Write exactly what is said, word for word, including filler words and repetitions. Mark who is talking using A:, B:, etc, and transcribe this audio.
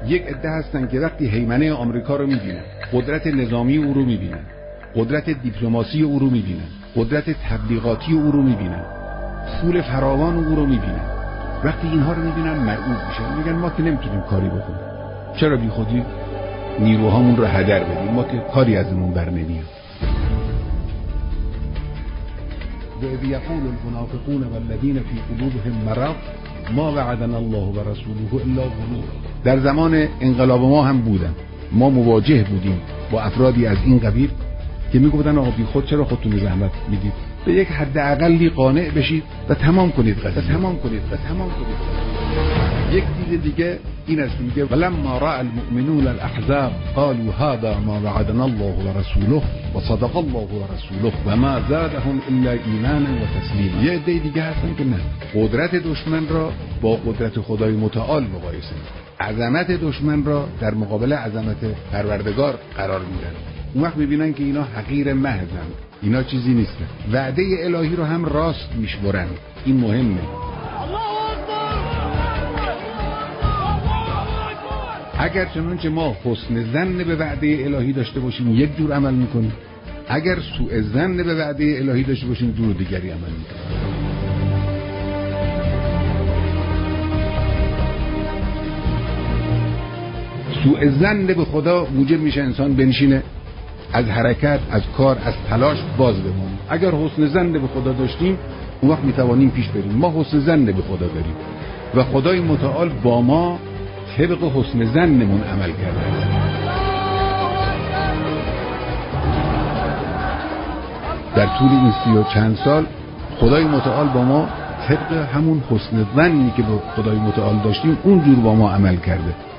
A: یک عده هستن که وقتی هیمنه آمریکا رو میبینن، قدرت نظامی او رو میبینن، قدرت دیپلماسی او رو میبینن، قدرت تبلیغاتی او رو میبینن، پول فراوان او رو میبینن، وقتی اینها رو میبینن مرعوب میشن، میگن ما که نمیتونیم کاری بکنیم، چرا بی خودی نیروهامون رو هدر بدیم، ما که کاری ازمون بر نمیاد. و اذ یقول المنافقون والذین فی قلوبهم مرض ما وعدنا الله و رسوله الا غرورا. در زمان انقلاب ما هم بودن، ما مواجه بودیم با افرادی از این قبیل که میگفتن آقا بی خود چرا خودتون زحمت میدید، به یک حد اقلی قانع بشید و تمام کنید قضیه، و تمام کنید و تمام کنید. یک دید دیگه این است، میگه ولما راى المؤمنون الاحزاب قالوا هذا ما وعدنا الله ورسوله وصدق الله ورسوله وما زادهم الا ایمانا وتسلیما. یه دید دیگه هستن که نه، قدرت دشمن را با قدرت خدای متعال مقایسه، عظمت دشمن را در مقابل عظمت پروردگار قرار میدن. اون وقت میبینن که اینا حقیر محضن، اینا چیزی نیستن، وعده الهی رو هم راست میشمرن. این مهمه. اگر چنانچه ما حسن ظن به وعده الهی داشته باشیم یک جور عمل میکنیم، اگر سوء ظن به وعده الهی داشته باشیم جور دیگری عمل میکنیم. سوء ظن به خدا موجب میشه انسان بنشینه، از حرکت، از کار، از تلاش باز بمونه. اگر حسن ظن به خدا داشتیم اون وقت میتوانیم پیش بریم. ما حسن ظن به خدا داریم و خدای متعال با ما طبق حسن ظنمون عمل کرده است. در طول این سی و چند سال خدای متعال با ما طبق همون حسن ظنی که با خدای متعال داشتیم اونجور با ما عمل کرده.